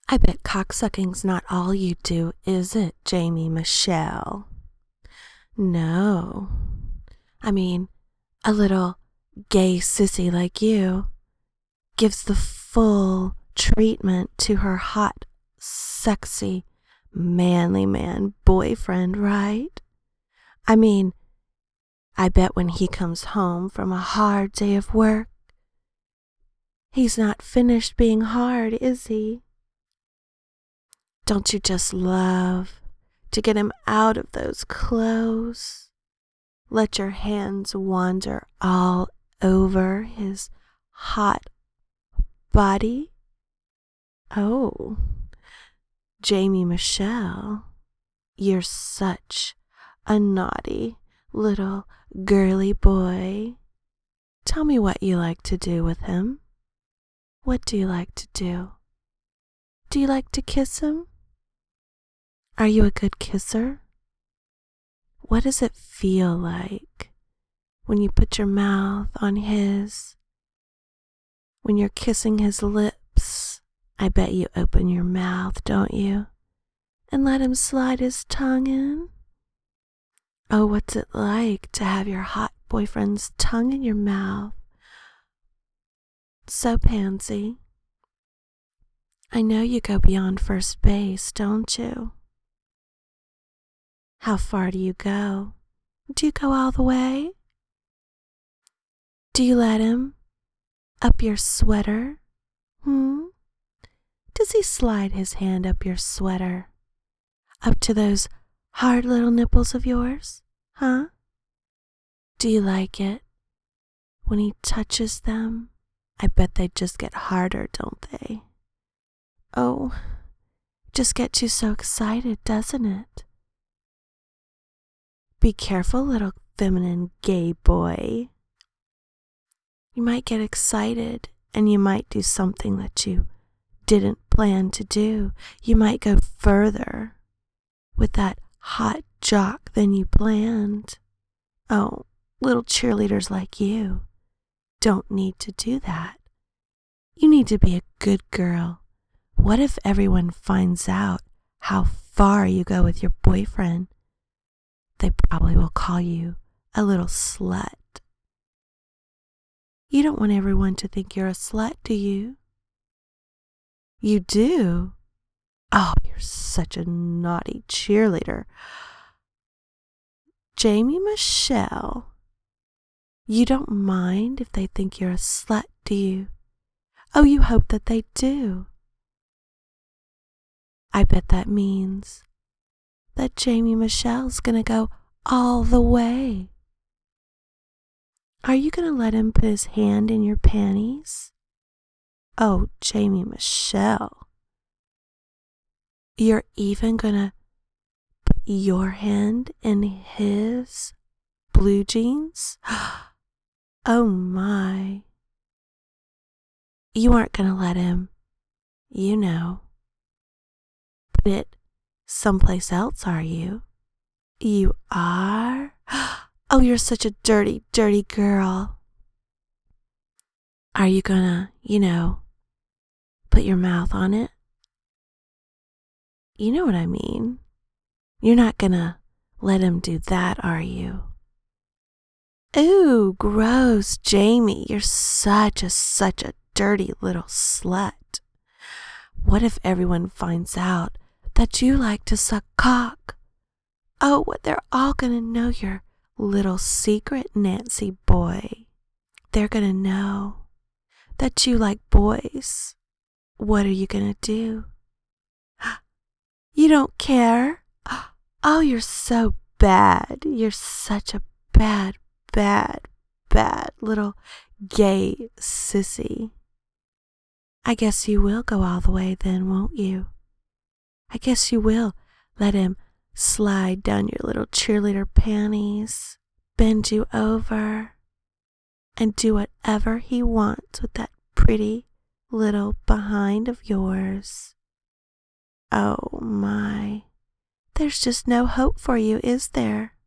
I bet cocksucking's not all you do, is it, Jamie Michelle? No. I mean, a little gay sissy like you gives the full treatment to her hot, sexy, manly man boyfriend, right? I mean, I bet when he comes home from a hard day of work, he's not finished being hard, is he? Don't you just love to get him out of those clothes? Let your hands wander all over his hot body? Oh, Jamie Michelle, you're such a naughty little girly boy. Tell me what you like to do with him. What do you like to do? Do you like to kiss him? Are you a good kisser? What does it feel like when you put your mouth on his? When you're kissing his lips, I bet you open your mouth, don't you? And let him slide his tongue in? Oh, what's it like to have your hot boyfriend's tongue in your mouth? So pansy. I know you go beyond first base, don't you? How far do you go? Do you go all the way? Do you let him up your sweater? Does he slide his hand up your sweater? Up to those hard little nipples of yours? Huh? Do you like it when he touches them? I bet they just get harder, don't they? Oh, just gets you so excited, doesn't it? Be careful, little feminine gay boy. You might get excited and you might do something that you didn't plan to do. You might go further with that hot jock than you planned. Oh, little cheerleaders like you don't need to do that. You need to be a good girl. What if everyone finds out how far you go with your boyfriend? They probably will call you a little slut. You don't want everyone to think you're a slut, do you? You do? Oh, you're such a naughty cheerleader. Jamie Michelle, you don't mind if they think you're a slut, do you? Oh, you hope that they do. I bet that means that Jamie Michelle's gonna go all the way. Are you gonna let him put his hand in your panties? Oh, Jamie Michelle. You're even gonna put your hand in his blue jeans? Oh my. You aren't gonna let him, put it someplace else, are you? You are? Oh, you're such a dirty, dirty girl. Are you gonna, put your mouth on it? You know what I mean. You're not gonna let him do that, are you? Ooh, gross, Jamie. You're such a dirty little slut. What if everyone finds out that you like to suck cock? Oh, they're all gonna know your little secret, Nancy boy. They're gonna know that you like boys. What are you gonna do? You don't care? Oh, you're so bad. You're such a bad little gay sissy. I guess you will go all the way then, won't you? I guess you will let him slide down your little cheerleader panties, bend you over, and do whatever he wants with that pretty little behind of yours. Oh my, there's just no hope for you, is there?